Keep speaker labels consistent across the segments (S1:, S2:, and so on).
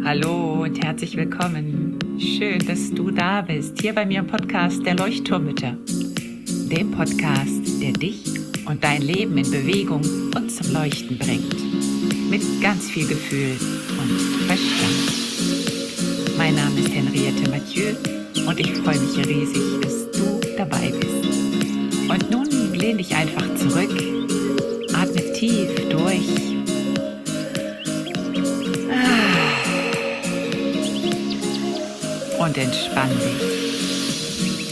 S1: Hallo und herzlich willkommen. Schön, dass du da bist, hier bei mir im Podcast der Leuchtturmmütter. Dem Podcast, der dich und dein Leben in Bewegung und zum Leuchten bringt. Mit ganz viel Gefühl und Verstand. Mein Name ist Henriette Mathieu und ich freue mich riesig, dass du dabei bist. Und nun lehn dich einfach zurück, atme tief durch. Und entspann dich.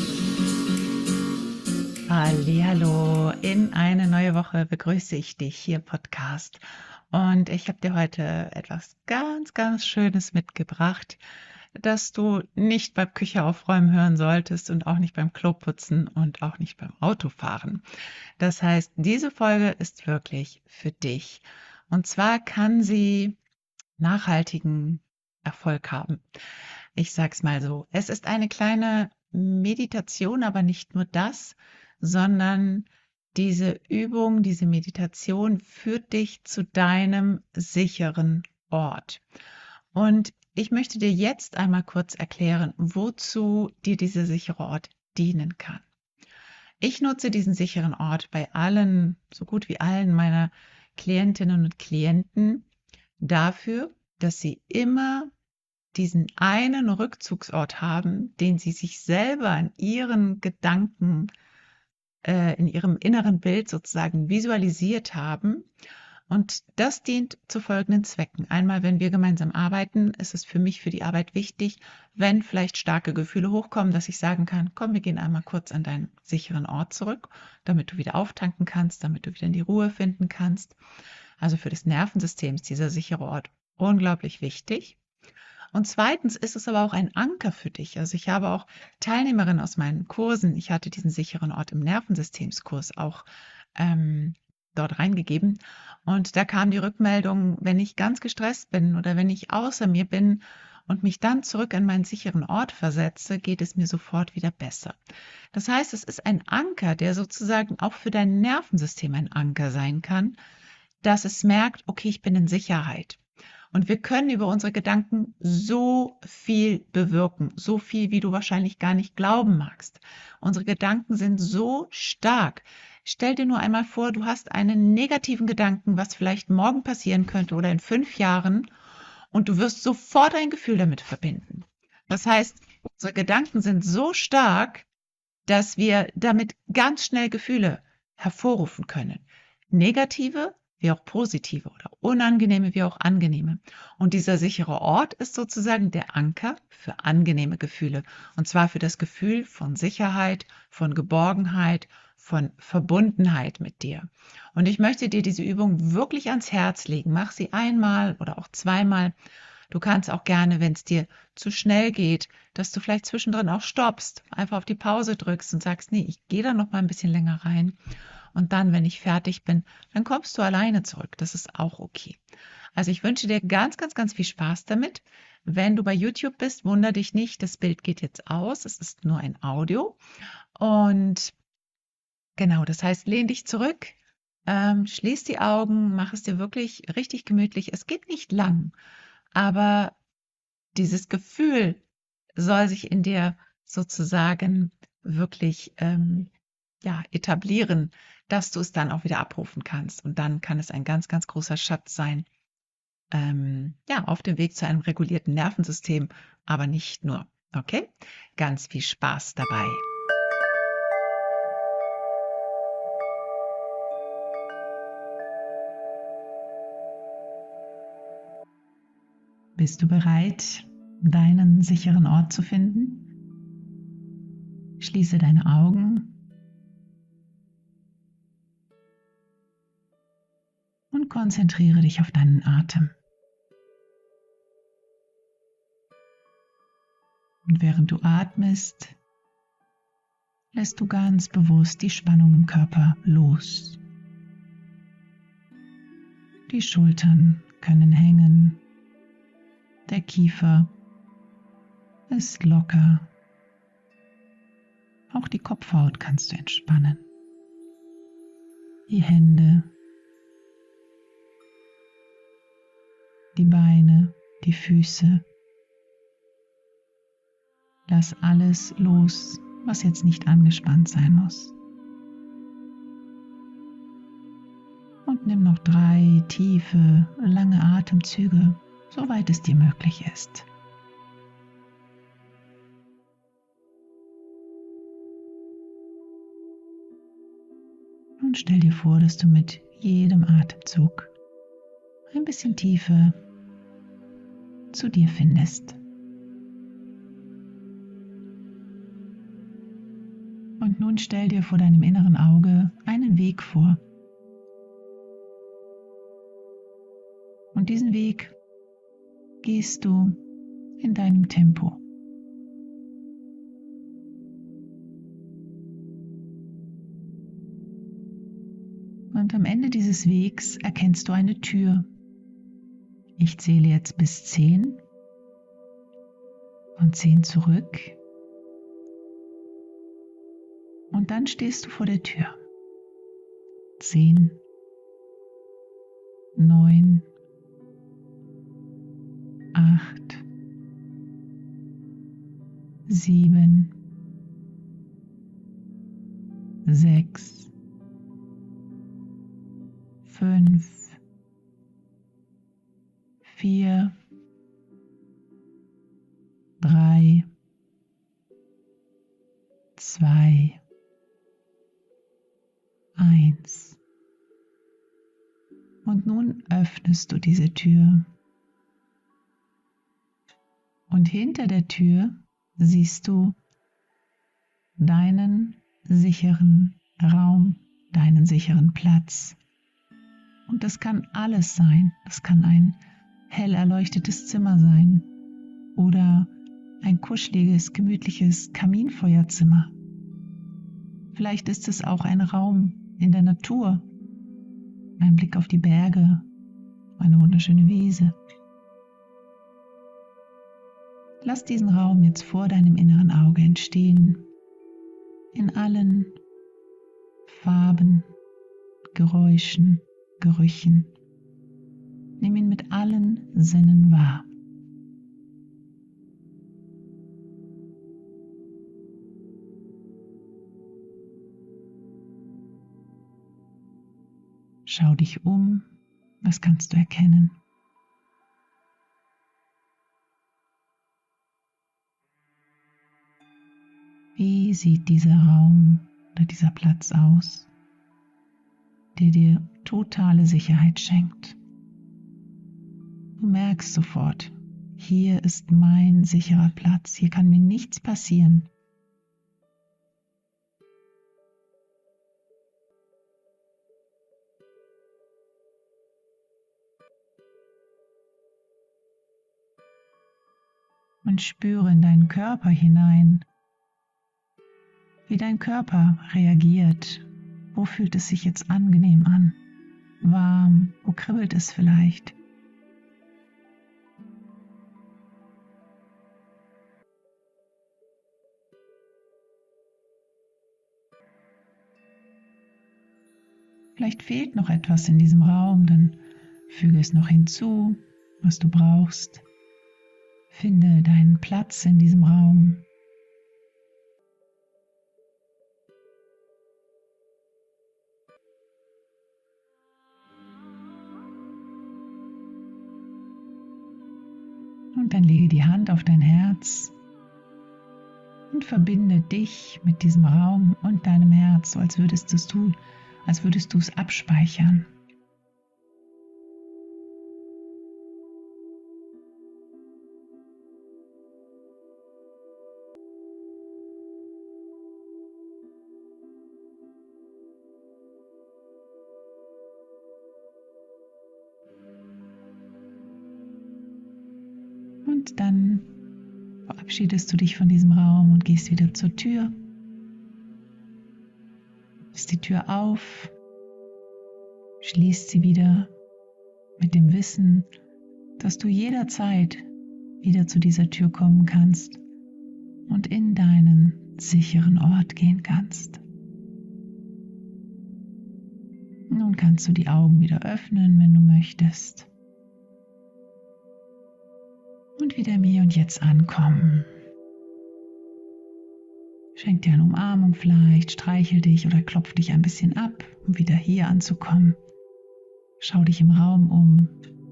S1: Hallihallo, in eine neue Woche begrüße ich dich hier im Podcast. Und ich habe dir heute etwas ganz, ganz Schönes mitgebracht, das du nicht beim Küche aufräumen hören solltest und auch nicht beim Kloputzen und auch nicht beim Autofahren. Das heißt, diese Folge ist wirklich für dich. Und zwar kann sie nachhaltigen Erfolg haben. Ich sag's mal so, es ist eine kleine Meditation, aber nicht nur das, sondern diese Übung, diese Meditation führt dich zu deinem sicheren Ort. Und ich möchte dir jetzt einmal kurz erklären, wozu dir dieser sichere Ort dienen kann. Ich nutze diesen sicheren Ort bei allen, so gut wie allen meiner Klientinnen und Klienten dafür, dass sie immer diesen einen Rückzugsort haben, den sie sich selber in ihren Gedanken, in ihrem inneren Bild sozusagen visualisiert haben. Und das dient zu folgenden Zwecken. Einmal, wenn wir gemeinsam arbeiten, ist es für mich für die Arbeit wichtig, wenn vielleicht starke Gefühle hochkommen, dass ich sagen kann, komm, wir gehen einmal kurz an deinen sicheren Ort zurück, damit du wieder auftanken kannst, damit du wieder in die Ruhe finden kannst. Also für das Nervensystem ist dieser sichere Ort unglaublich wichtig. Und zweitens ist es aber auch ein Anker für dich. Also ich habe auch Teilnehmerinnen aus meinen Kursen, ich hatte diesen sicheren Ort im Nervensystemskurs auch dort reingegeben. Und da kam die Rückmeldung, wenn ich ganz gestresst bin oder wenn ich außer mir bin und mich dann zurück an meinen sicheren Ort versetze, geht es mir sofort wieder besser. Das heißt, es ist ein Anker, der sozusagen auch für dein Nervensystem ein Anker sein kann, dass es merkt, okay, ich bin in Sicherheit. Und wir können über unsere Gedanken so viel bewirken, so viel, wie du wahrscheinlich gar nicht glauben magst. Unsere Gedanken sind so stark. Stell dir nur einmal vor, du hast einen negativen Gedanken, was vielleicht morgen passieren könnte oder in 5 Jahren, und du wirst sofort ein Gefühl damit verbinden. Das heißt, unsere Gedanken sind so stark, dass wir damit ganz schnell Gefühle hervorrufen können. Negative wie auch positive oder unangenehme wie auch angenehme. Und dieser sichere Ort ist sozusagen der Anker für angenehme Gefühle. Und zwar für das Gefühl von Sicherheit, von Geborgenheit, von Verbundenheit mit dir. Und ich möchte dir diese Übung wirklich ans Herz legen. Mach sie einmal oder auch zweimal. Du kannst auch gerne, wenn es dir zu schnell geht, dass du vielleicht zwischendrin auch stoppst, einfach auf die Pause drückst und sagst, nee, ich gehe da noch mal ein bisschen länger rein. Und dann, wenn ich fertig bin, dann kommst du alleine zurück. Das ist auch okay. Also ich wünsche dir ganz, ganz, ganz viel Spaß damit. Wenn du bei YouTube bist, wundere dich nicht, das Bild geht jetzt aus. Es ist nur ein Audio. Und genau, das heißt, lehn dich zurück, schließ die Augen, mach es dir wirklich richtig gemütlich. Es geht nicht lang, aber dieses Gefühl soll sich in dir sozusagen wirklich etablieren, dass du es dann auch wieder abrufen kannst. Und dann kann es ein ganz, ganz großer Schatz sein, auf dem Weg zu einem regulierten Nervensystem, aber nicht nur. Okay? Ganz viel Spaß dabei. Bist du bereit, deinen sicheren Ort zu finden? Schließe deine Augen und konzentriere dich auf deinen Atem. Und während du atmest, lässt du ganz bewusst die Spannung im Körper los. Die Schultern können hängen, der Kiefer ist locker. Auch die Kopfhaut kannst du entspannen. Die Hände, die Beine die Füße. Lass alles los, was jetzt nicht angespannt sein muss. Und nimm noch 3 tiefe, lange Atemzüge, soweit es dir möglich ist. Und stell dir vor, dass du mit jedem Atemzug ein bisschen Tiefe zu dir findest. Und nun stell dir vor deinem inneren Auge einen Weg vor. Und diesen Weg gehst du in deinem Tempo. Und am Ende dieses Wegs erkennst du eine Tür. Ich zähle jetzt bis 10 und 10 zurück. Und dann stehst du vor der Tür. 10, 9, 8, 7, 6, 5, 4, 3, 2, 1. Und nun öffnest du diese Tür. Und hinter der Tür siehst du deinen sicheren Raum, deinen sicheren Platz. Und das kann alles sein. Das kann ein hell erleuchtetes Zimmer sein oder ein kuscheliges, gemütliches Kaminfeuerzimmer. Vielleicht ist es auch ein Raum in der Natur, ein Blick auf die Berge, eine wunderschöne Wiese. Lass diesen Raum jetzt vor deinem inneren Auge entstehen, in allen Farben, Geräuschen, Gerüchen. Nimm ihn mit allen Sinnen wahr. Schau dich um, was kannst du erkennen? Wie sieht dieser Raum oder dieser Platz aus, der dir totale Sicherheit schenkt? Du merkst sofort, hier ist mein sicherer Platz, hier kann mir nichts passieren. Und spüre in deinen Körper hinein, wie dein Körper reagiert. Wo fühlt es sich jetzt angenehm an? Warm? Wo kribbelt es vielleicht? Vielleicht fehlt noch etwas in diesem Raum, dann füge es noch hinzu, was du brauchst. Finde deinen Platz in diesem Raum. Und dann lege die Hand auf dein Herz und verbinde dich mit diesem Raum und deinem Herz, so als würdest du es abspeichern. Und dann verabschiedest du dich von diesem Raum und gehst wieder zur Tür. Machst die Tür auf, schließt sie wieder mit dem Wissen, dass du jederzeit wieder zu dieser Tür kommen kannst und in deinen sicheren Ort gehen kannst. Nun kannst du die Augen wieder öffnen, wenn du möchtest. und wieder im Hier und Jetzt ankommen. Schenk dir eine Umarmung vielleicht, streichel dich oder klopf dich ein bisschen ab, um wieder hier anzukommen. Schau dich im Raum um.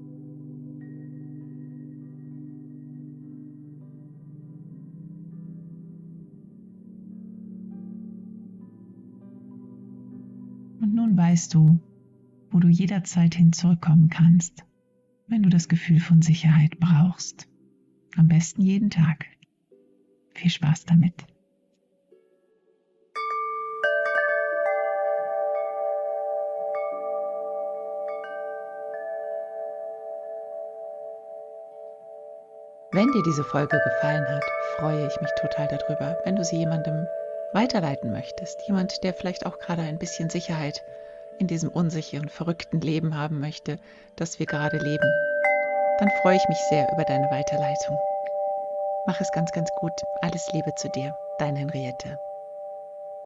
S1: Und nun weißt du, wo du jederzeit hin zurückkommen kannst, wenn du das Gefühl von Sicherheit brauchst. Am besten jeden Tag. Viel Spaß damit. Wenn dir diese Folge gefallen hat, freue ich mich total darüber, wenn du sie jemandem weiterleiten möchtest. Jemand, der vielleicht auch gerade ein bisschen Sicherheit in diesem unsicheren, verrückten Leben haben möchte, das wir gerade leben. Dann freue ich mich sehr über deine Weiterleitung. Mach es ganz, ganz gut. Alles Liebe zu dir. Deine Henriette.